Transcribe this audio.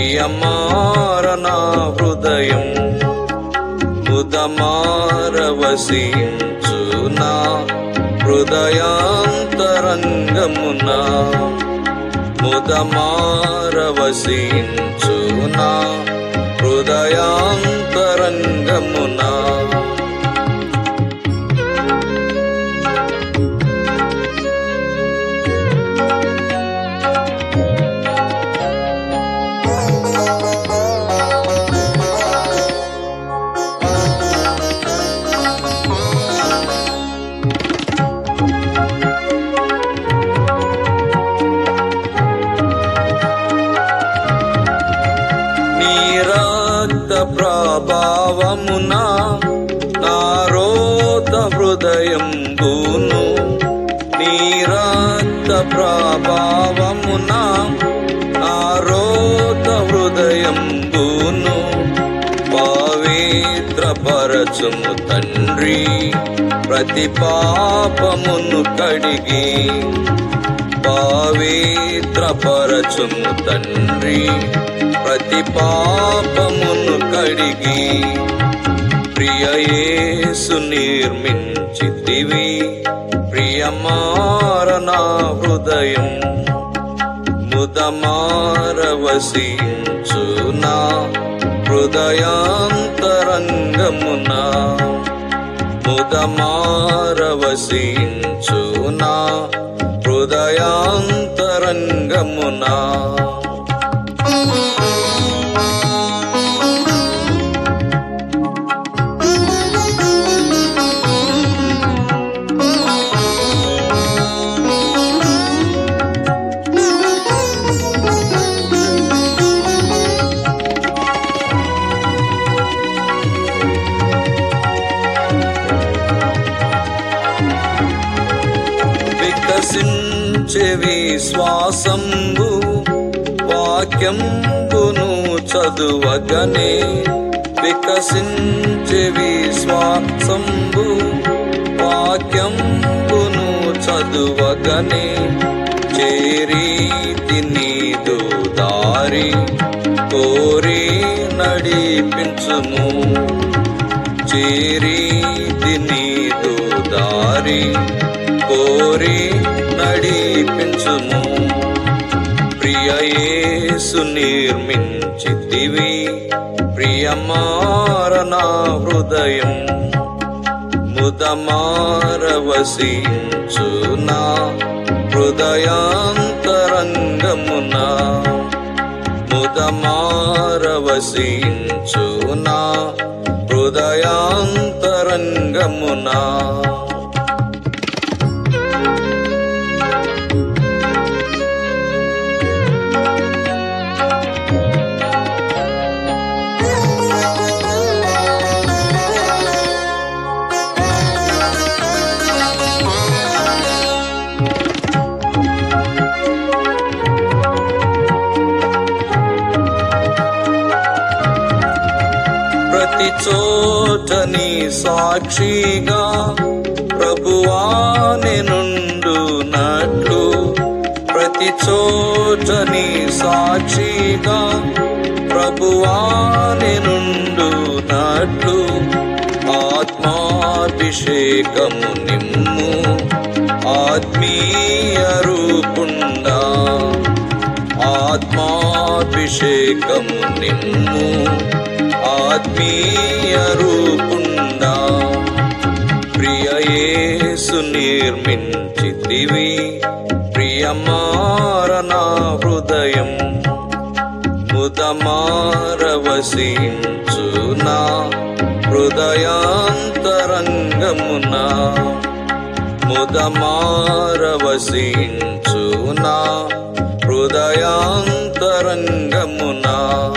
ప్రియమార నా హృదయం ముదమార వసించు నా హృదయాంతరంగమున ముదమార వసించు నా హృదయాంతరంగమున ప్రభావమున నా రోత హృదయం బూను నీ రక్త ప్రభావమున నా రోత హృదయం బూను పవిత్రపరచుము తండ్రి ప్రతి పాపమును కడిగి పవిత్రపరచుము తండ్రి ప్రతి పాపమును కడిగి ప్రియ యేసు నిర్మించితివి ప్రియమార నా హృదయం ముదమార వసించు నా హృదయాంతరంగమున ముదమార వసించు నా హృదయాంతరంగమున వికసించే విశ్వాసంబు వాక్యంబును చదువగనే వికసించే విశ్వాసంబు వాక్యంబును చదువగనే చేరీతి నీదు దారి కోరి నడిపించుము చేరీతి నీదు దారి కోరి నడిపించుము ప్రియ యేసు నిర్మించితివి ప్రియమార నా హృదయం ముదమార వసించు నా హృదయాంతరంగమున ముదమార వసించు నా హృదయాంతరంగమున ప్రతి చోటని సాక్షిగా ప్రభువా నేనుండునట్లు ప్రతి చోటని సాక్షిగా ప్రభువా నేనుండునట్లు ఆత్మాభిషేకము నిమ్ము ఆత్మీయ రూపుండా ఆత్మాభిషేకము నిమ్ము ఆత్మీయ రూపుండా ప్రియ యేసు నిర్మించితివి ప్రియమార నా హృదయం ముదమార వసించు నా హృదయాంతరంగమున ముదమార వసించు నా హృదయాంతరంగమున